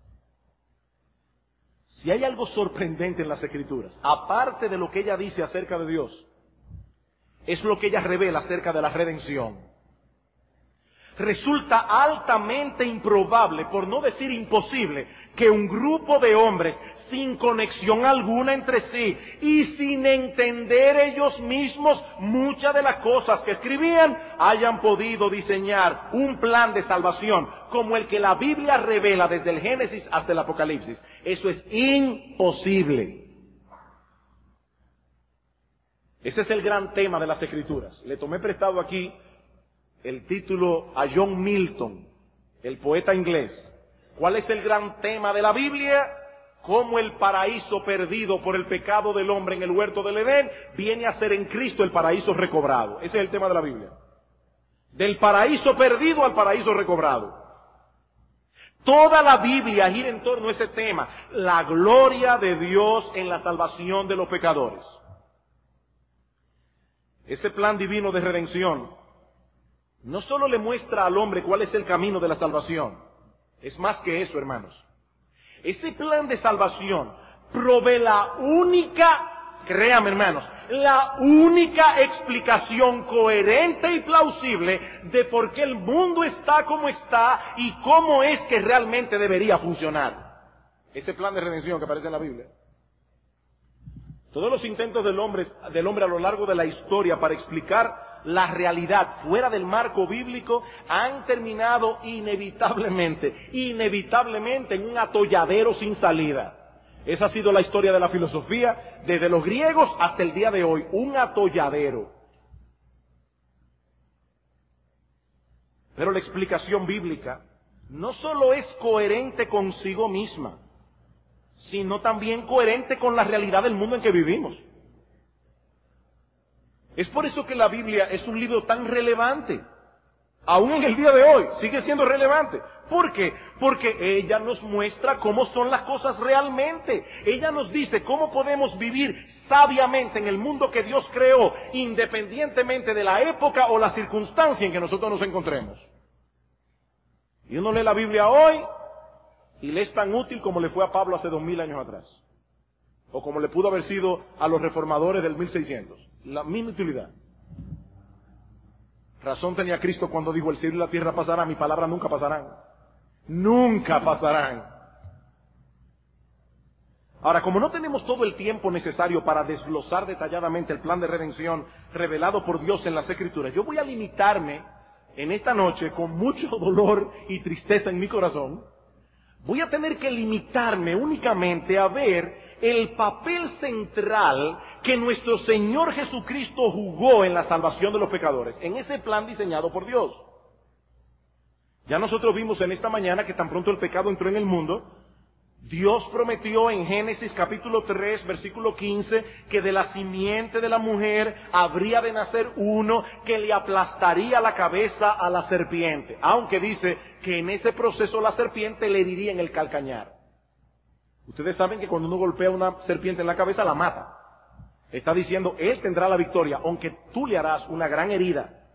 Si hay algo sorprendente en las Escrituras, aparte de lo que ella dice acerca de Dios, es lo que ella revela acerca de la redención. Resulta altamente improbable, por no decir imposible, que un grupo de hombres sin conexión alguna entre sí y sin entender ellos mismos muchas de las cosas que escribían, hayan podido diseñar un plan de salvación como el que la Biblia revela desde el Génesis hasta el Apocalipsis. Eso es imposible. Ese es el gran tema de las Escrituras. Le tomé prestado aquí el título a John Milton, el poeta inglés. ¿Cuál es el gran tema de la Biblia? Cómo el paraíso perdido por el pecado del hombre en el huerto del Edén viene a ser en Cristo el paraíso recobrado. Ese es el tema de la Biblia. Del paraíso perdido al paraíso recobrado. Toda la Biblia gira en torno a ese tema. La gloria de Dios en la salvación de los pecadores. Ese plan divino de redención no solo le muestra al hombre cuál es el camino de la salvación, es más que eso, hermanos. Ese plan de salvación provee la única, créanme hermanos, la única explicación coherente y plausible de por qué el mundo está como está y cómo es que realmente debería funcionar. Ese plan de redención que aparece en la Biblia. Todos los intentos del hombre a lo largo de la historia para explicar la realidad fuera del marco bíblico han terminado inevitablemente en un atolladero sin salida. Esa ha sido la historia de la filosofía desde los griegos hasta el día de hoy, un atolladero. Pero la explicación bíblica no solo es coherente consigo misma, sino también coherente con la realidad del mundo en que vivimos. Es por eso que la Biblia es un libro tan relevante. Aún en el día de hoy sigue siendo relevante. ¿Por qué? Porque ella nos muestra cómo son las cosas realmente. Ella nos dice cómo podemos vivir sabiamente en el mundo que Dios creó, independientemente de la época o la circunstancia en que nosotros nos encontremos. Y uno lee la Biblia hoy y le es tan útil como le fue a Pablo hace 2000 años atrás. O como le pudo haber sido a los reformadores del 1600. La misma utilidad. Razón tenía Cristo cuando dijo: el cielo y la tierra pasarán, mis palabras nunca pasarán. Nunca pasarán. Ahora, como no tenemos todo el tiempo necesario para desglosar detalladamente el plan de redención revelado por Dios en las Escrituras, yo voy a limitarme en esta noche, con mucho dolor y tristeza en mi corazón, voy a tener que limitarme únicamente a ver el papel central que nuestro Señor Jesucristo jugó en la salvación de los pecadores, en ese plan diseñado por Dios. Ya nosotros vimos en esta mañana que tan pronto el pecado entró en el mundo, Dios prometió en Génesis capítulo 3, versículo 15, que de la simiente de la mujer habría de nacer uno que le aplastaría la cabeza a la serpiente, aunque dice que en ese proceso la serpiente le heriría en el calcañar. Ustedes saben que cuando uno golpea a una serpiente en la cabeza la mata. Está diciendo, él tendrá la victoria, aunque tú le harás una gran herida.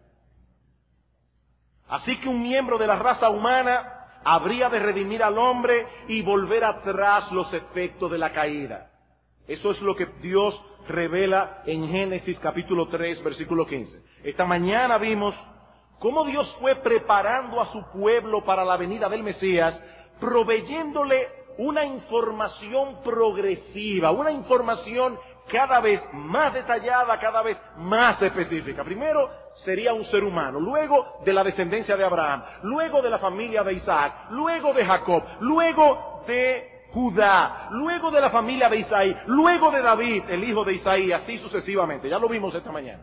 Así que un miembro de la raza humana habría de redimir al hombre y volver atrás los efectos de la caída. Eso es lo que Dios revela en Génesis capítulo 3, versículo 15. Esta mañana vimos cómo Dios fue preparando a su pueblo para la venida del Mesías, proveyéndole una información progresiva, una información cada vez más detallada, cada vez más específica. Primero sería un ser humano, luego de la descendencia de Abraham, luego de la familia de Isaac, luego de Jacob, luego de Judá, luego de la familia de Isaí, luego de David, el hijo de Isaí, así sucesivamente. Ya lo vimos esta mañana.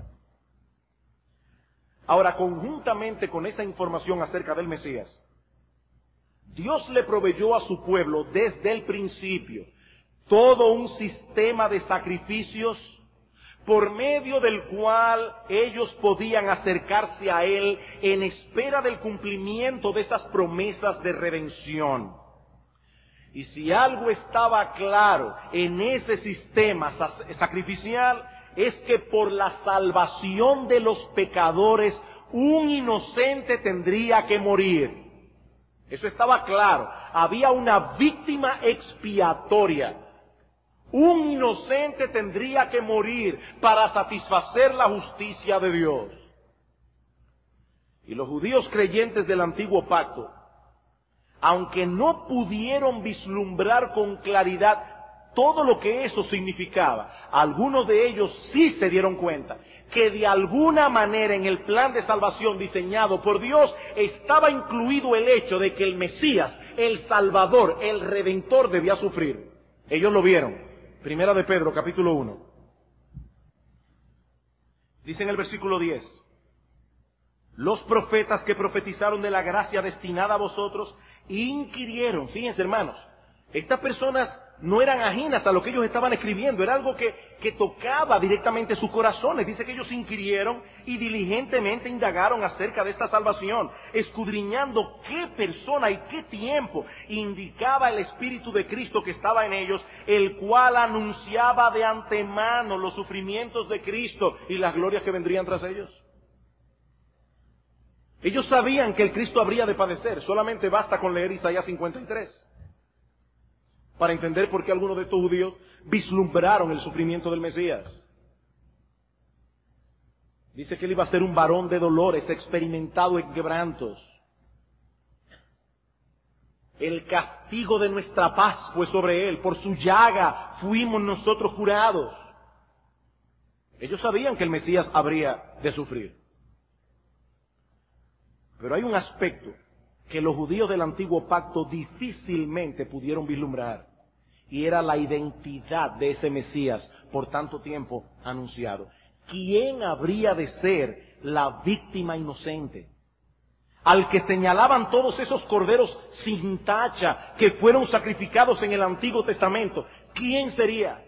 Ahora, conjuntamente con esa información acerca del Mesías, Dios le proveyó a su pueblo desde el principio todo un sistema de sacrificios por medio del cual ellos podían acercarse a Él en espera del cumplimiento de esas promesas de redención. Y si algo estaba claro en ese sistema sacrificial, es que por la salvación de los pecadores un inocente tendría que morir. Eso estaba claro. Había una víctima expiatoria. Un inocente tendría que morir para satisfacer la justicia de Dios. Y los judíos creyentes del antiguo pacto, aunque no pudieron vislumbrar con claridad todo lo que eso significaba, algunos de ellos sí se dieron cuenta que de alguna manera en el plan de salvación diseñado por Dios estaba incluido el hecho de que el Mesías, el Salvador, el Redentor debía sufrir. Ellos lo vieron. Primera de Pedro, capítulo 1. Dice en el versículo 10: los profetas que profetizaron de la gracia destinada a vosotros inquirieron. Fíjense, hermanos, estas personas no eran ajenas a lo que ellos estaban escribiendo, era algo que tocaba directamente sus corazones. Dice que ellos inquirieron y diligentemente indagaron acerca de esta salvación, escudriñando qué persona y qué tiempo indicaba el Espíritu de Cristo que estaba en ellos, el cual anunciaba de antemano los sufrimientos de Cristo y las glorias que vendrían tras ellos. Ellos sabían que el Cristo habría de padecer. Solamente basta con leer Isaías 53 para entender por qué algunos de estos judíos vislumbraron el sufrimiento del Mesías. Dice que él iba a ser un varón de dolores, experimentado en quebrantos. El castigo de nuestra paz fue sobre él, por su llaga fuimos nosotros curados. Ellos sabían que el Mesías habría de sufrir. Pero hay un aspecto que los judíos del antiguo pacto difícilmente pudieron vislumbrar, y era la identidad de ese Mesías por tanto tiempo anunciado. ¿Quién habría de ser la víctima inocente? Al que señalaban todos esos corderos sin tacha que fueron sacrificados en el Antiguo Testamento, ¿quién sería?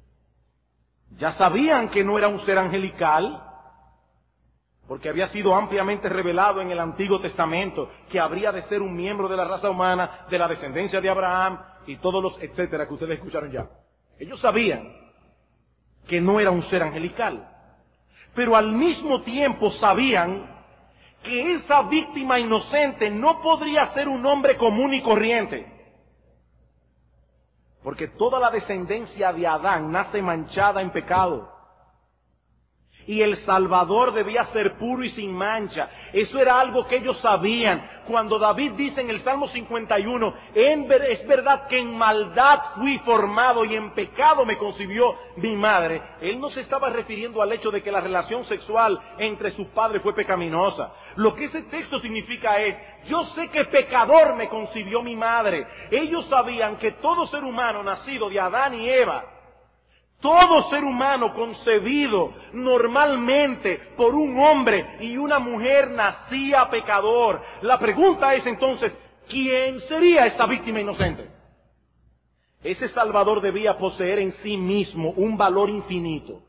Ya sabían que no era un ser angelical, porque había sido ampliamente revelado en el Antiguo Testamento que habría de ser un miembro de la raza humana, de la descendencia de Abraham y todos los etcétera que ustedes escucharon ya. Ellos sabían que no era un ser angelical, pero al mismo tiempo sabían que esa víctima inocente no podría ser un hombre común y corriente, porque toda la descendencia de Adán nace manchada en pecado. Y el Salvador debía ser puro y sin mancha. Eso era algo que ellos sabían. Cuando David dice en el Salmo 51, es verdad que en maldad fui formado y en pecado me concibió mi madre. Él no se estaba refiriendo al hecho de que la relación sexual entre sus padres fue pecaminosa. Lo que ese texto significa es, yo sé que pecador me concibió mi madre. Ellos sabían que todo ser humano nacido de Adán y Eva, todo ser humano concebido normalmente por un hombre y una mujer nacía pecador. La pregunta es entonces, ¿quién sería esta víctima inocente? Ese Salvador debía poseer en sí mismo un valor infinito,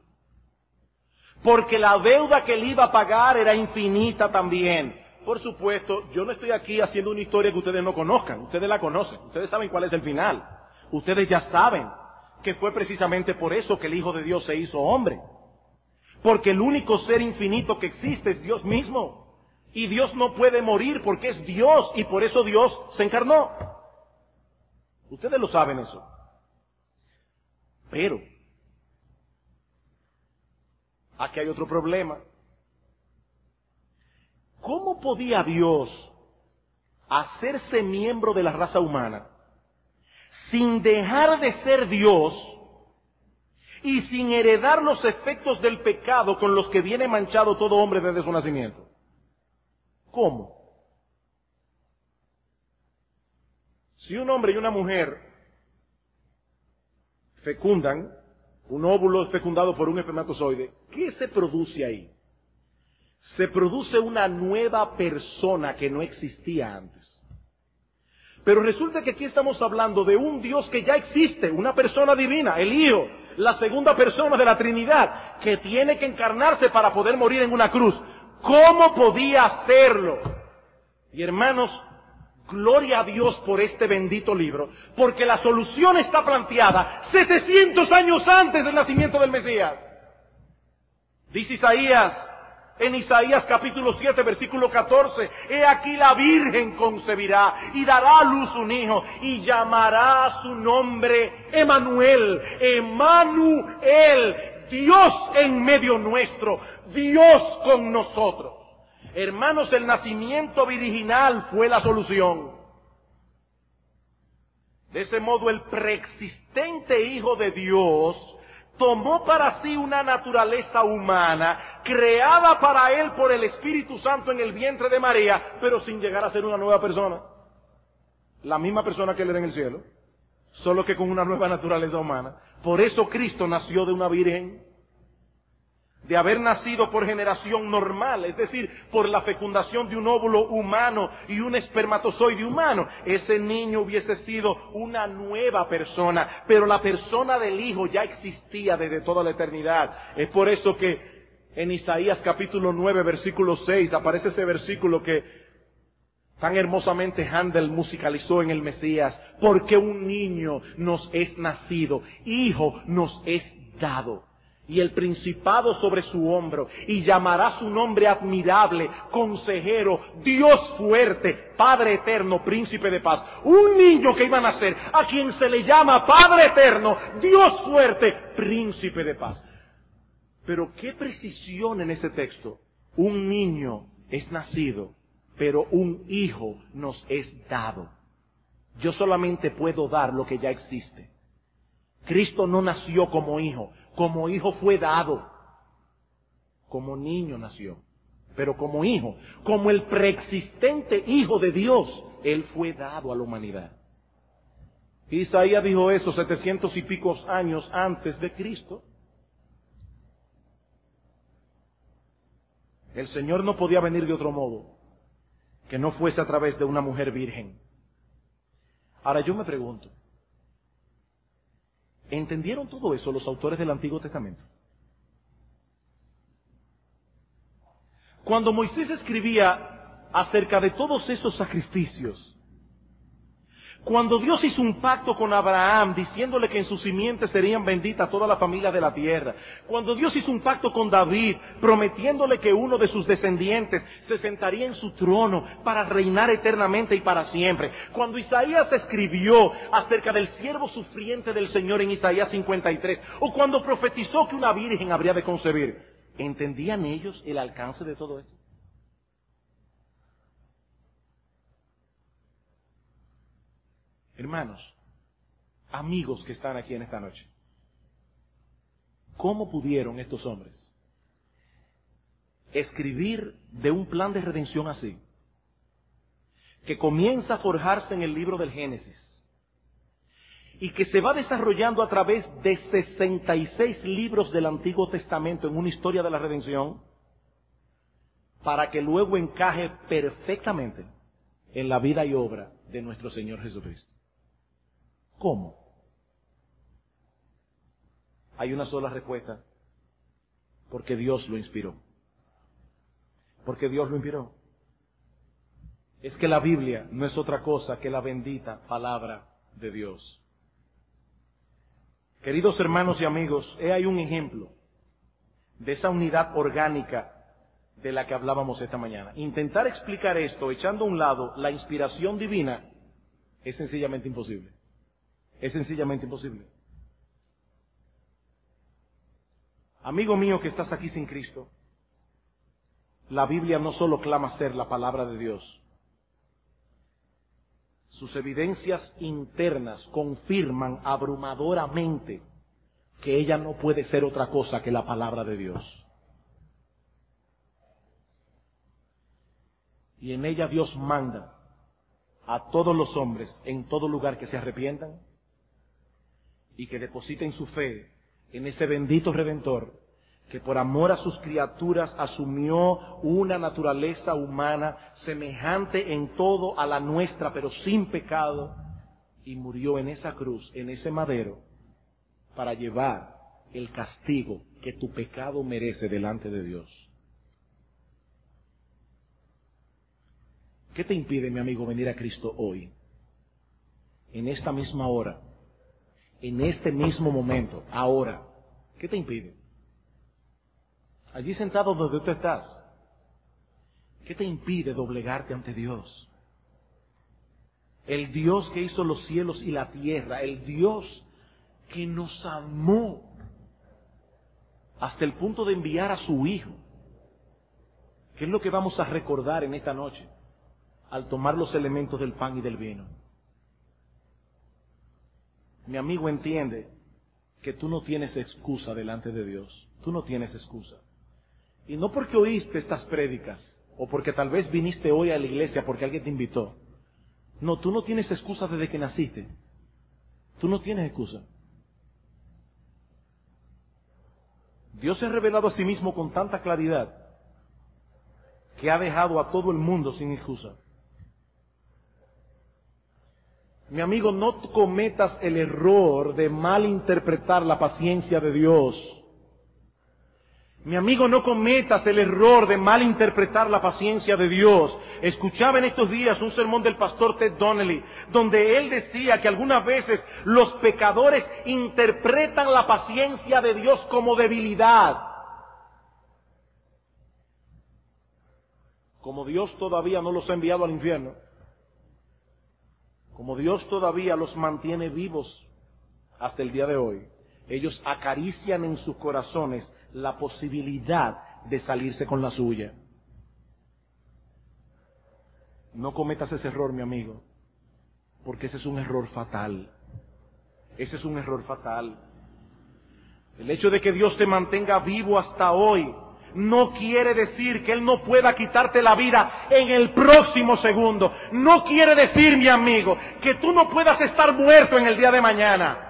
porque la deuda que él iba a pagar era infinita también. Por supuesto, yo no estoy aquí haciendo una historia que ustedes no conozcan, ustedes la conocen, ustedes saben cuál es el final, ustedes ya saben que fue precisamente por eso que el Hijo de Dios se hizo hombre. Porque el único ser infinito que existe es Dios mismo. Y Dios no puede morir porque es Dios, y por eso Dios se encarnó. Ustedes lo saben eso. Pero aquí hay otro problema. ¿Cómo podía Dios hacerse miembro de la raza humana sin dejar de ser Dios y sin heredar los efectos del pecado con los que viene manchado todo hombre desde su nacimiento? ¿Cómo? Si un hombre y una mujer fecundan, un óvulo es fecundado por un espermatozoide, ¿qué se produce ahí? Se produce una nueva persona que no existía antes. Pero resulta que aquí estamos hablando de un Dios que ya existe, una persona divina, el Hijo, la segunda persona de la Trinidad, que tiene que encarnarse para poder morir en una cruz. ¿Cómo podía hacerlo? Y hermanos, gloria a Dios por este bendito libro, porque la solución está planteada 700 años antes del nacimiento del Mesías. Dice Isaías, En Isaías capítulo 7, versículo 14, he aquí la virgen concebirá y dará a luz un hijo y llamará su nombre Emmanuel. Emmanuel, Dios en medio nuestro, Dios con nosotros. Hermanos, el nacimiento virginal fue la solución. De ese modo, el preexistente Hijo de Dios tomó para sí una naturaleza humana, creada para él por el Espíritu Santo en el vientre de María, pero sin llegar a ser una nueva persona. La misma persona que él era en el cielo, solo que con una nueva naturaleza humana. Por eso Cristo nació de una virgen. De haber nacido por generación normal, es decir, por la fecundación de un óvulo humano y un espermatozoide humano, ese niño hubiese sido una nueva persona, pero la persona del Hijo ya existía desde toda la eternidad. Es por eso que en Isaías capítulo 9, versículo 6, aparece ese versículo que tan hermosamente Handel musicalizó en el Mesías: porque un niño nos es nacido, hijo nos es dado, y el principado sobre su hombro, y llamará su nombre admirable, consejero, Dios fuerte, Padre eterno, príncipe de paz. Un niño que iba a nacer, a quien se le llama Padre eterno, Dios fuerte, príncipe de paz. Pero qué precisión en ese texto. Un niño es nacido, pero un hijo nos es dado. Yo solamente puedo dar lo que ya existe. Cristo no nació como hijo fue dado. Como niño nació, pero como hijo, como el preexistente Hijo de Dios, Él fue dado a la humanidad. Isaías dijo eso 700 y pico años antes de Cristo. El Señor no podía venir de otro modo que no fuese a través de una mujer virgen. Ahora yo me pregunto, ¿entendieron todo eso los autores del Antiguo Testamento? Cuando Moisés escribía acerca de todos esos sacrificios, cuando Dios hizo un pacto con Abraham diciéndole que en su simiente serían benditas todas las familias de la tierra, cuando Dios hizo un pacto con David prometiéndole que uno de sus descendientes se sentaría en su trono para reinar eternamente y para siempre, cuando Isaías escribió acerca del siervo sufriente del Señor en Isaías 53, o cuando profetizó que una virgen habría de concebir, ¿entendían ellos el alcance de todo esto? Hermanos, amigos que están aquí en esta noche, ¿cómo pudieron estos hombres escribir de un plan de redención así, que comienza a forjarse en el libro del Génesis y que se va desarrollando a través de 66 libros del Antiguo Testamento en una historia de la redención, para que luego encaje perfectamente en la vida y obra de nuestro Señor Jesucristo? ¿Cómo? Hay una sola respuesta: porque Dios lo inspiró. Porque Dios lo inspiró. Es que la Biblia no es otra cosa que la bendita palabra de Dios. Queridos hermanos y amigos, he ahí un ejemplo de esa unidad orgánica de la que hablábamos esta mañana. Intentar explicar esto echando a un lado la inspiración divina es sencillamente imposible. Es sencillamente imposible. Amigo mío que estás aquí sin Cristo, la Biblia no solo clama ser la palabra de Dios. Sus evidencias internas confirman abrumadoramente que ella no puede ser otra cosa que la palabra de Dios. Y en ella Dios manda a todos los hombres en todo lugar que se arrepientan y que depositen su fe en ese bendito Redentor que por amor a sus criaturas asumió una naturaleza humana semejante en todo a la nuestra, pero sin pecado, y murió en esa cruz, en ese madero, para llevar el castigo que tu pecado merece delante de Dios. ¿Qué te impide, mi amigo, venir a Cristo hoy? En esta misma hora, en este mismo momento, ahora. ¿Qué te impide? Allí sentado donde tú estás, ¿Qué te impide doblegarte ante Dios? El Dios que hizo los cielos y la tierra, el Dios que nos amó hasta el punto de enviar a su Hijo. ¿Qué es lo que vamos a recordar en esta noche al tomar los elementos del pan y del vino? Mi amigo, entiende que tú no tienes excusa delante de Dios. Tú no tienes excusa. Y no porque oíste estas prédicas, o porque tal vez viniste hoy a la iglesia porque alguien te invitó. No, tú no tienes excusa desde que naciste. Tú no tienes excusa. Dios se ha revelado a sí mismo con tanta claridad que ha dejado a todo el mundo sin excusa. Mi amigo, no cometas el error de malinterpretar la paciencia de Dios. Mi amigo, no cometas el error de malinterpretar la paciencia de Dios. Escuchaba en estos días un sermón del pastor Ted Donnelly, donde él decía que algunas veces los pecadores interpretan la paciencia de Dios como debilidad. Como Dios todavía no los ha enviado al infierno, como Dios todavía los mantiene vivos hasta el día de hoy, ellos acarician en sus corazones la posibilidad de salirse con la suya. No cometas ese error, mi amigo, porque ese es un error fatal. Ese es un error fatal. El hecho de que Dios te mantenga vivo hasta hoy no quiere decir que Él no pueda quitarte la vida en el próximo segundo. No quiere decir, mi amigo, que tú no puedas estar muerto en el día de mañana.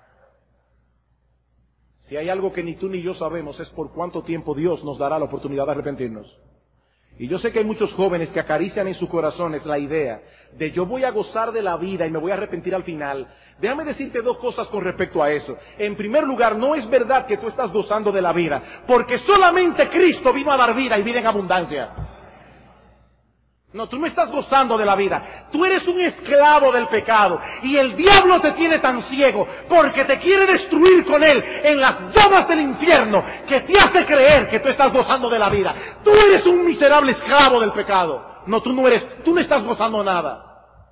Si hay algo que ni tú ni yo sabemos es por cuánto tiempo Dios nos dará la oportunidad de arrepentirnos. Y yo sé que hay muchos jóvenes que acarician en sus corazones la idea de yo voy a gozar de la vida y me voy a arrepentir al final. Déjame decirte dos cosas con respecto a eso. En primer lugar, no es verdad que tú estás gozando de la vida, porque solamente Cristo vino a dar vida y vida en abundancia. No, tú no estás gozando de la vida. Tú eres un esclavo del pecado. Y el diablo te tiene tan ciego porque te quiere destruir con él en las llamas del infierno, que te hace creer que tú estás gozando de la vida. Tú eres un miserable esclavo del pecado. No, tú no estás gozando nada.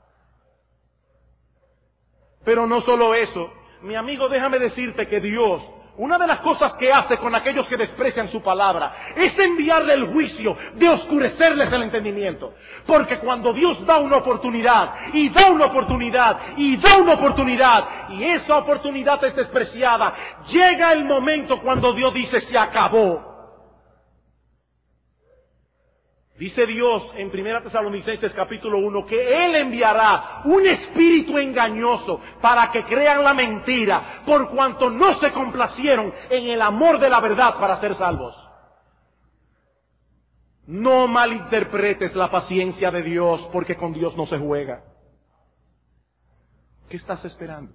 Pero no solo eso. Mi amigo, déjame decirte que Dios, una de las cosas que hace con aquellos que desprecian su palabra es enviarle el juicio de oscurecerles el entendimiento. Porque cuando Dios da una oportunidad, y da una oportunidad, y da una oportunidad, y esa oportunidad es despreciada, llega el momento cuando Dios dice se acabó. Dice Dios en 1 Tesalonicenses capítulo 1 que Él enviará un espíritu engañoso para que crean la mentira, por cuanto no se complacieron en el amor de la verdad para ser salvos. No malinterpretes la paciencia de Dios, porque con Dios no se juega. ¿Qué estás esperando?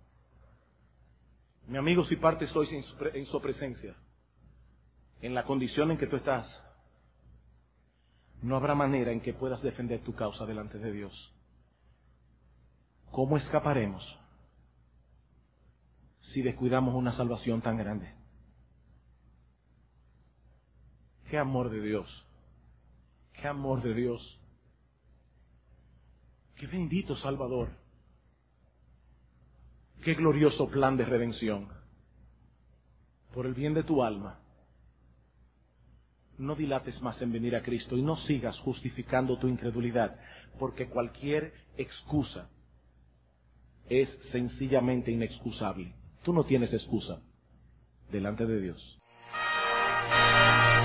Mi amigo, si partes hoy en su presencia, en la condición en que tú estás, no habrá manera en que puedas defender tu causa delante de Dios. ¿Cómo escaparemos si descuidamos una salvación tan grande? ¡Qué amor de Dios! ¡Qué amor de Dios! ¡Qué bendito Salvador! ¡Qué glorioso plan de redención! Por el bien de tu alma, no dilates más en venir a Cristo y no sigas justificando tu incredulidad, porque cualquier excusa es sencillamente inexcusable. Tú no tienes excusa delante de Dios.